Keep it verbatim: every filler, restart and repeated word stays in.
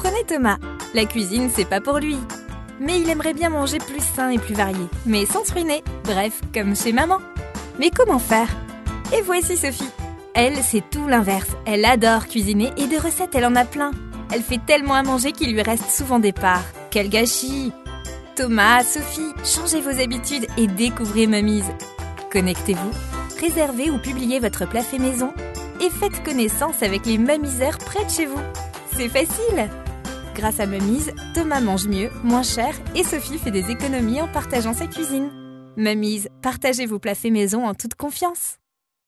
Comprenez Thomas, la cuisine c'est pas pour lui. Mais il aimerait bien manger plus sain et plus varié, mais sans se ruiner, bref, comme chez maman. Mais comment faire? Et voici Sophie. Elle, c'est tout l'inverse. Elle adore cuisiner et des recettes, elle en a plein. Elle fait tellement à manger qu'il lui reste souvent des parts. Quel gâchis! Thomas, Sophie, changez vos habitudes et découvrez Mummies. Connectez-vous, réservez ou publiez votre plat fait maison et faites connaissance avec les Mummiseurs près de chez vous. C'est facile! Grâce à Mummies, Thomas mange mieux, moins cher et Sophie fait des économies en partageant sa cuisine. Mummies, partagez vos plats faits maison en toute confiance.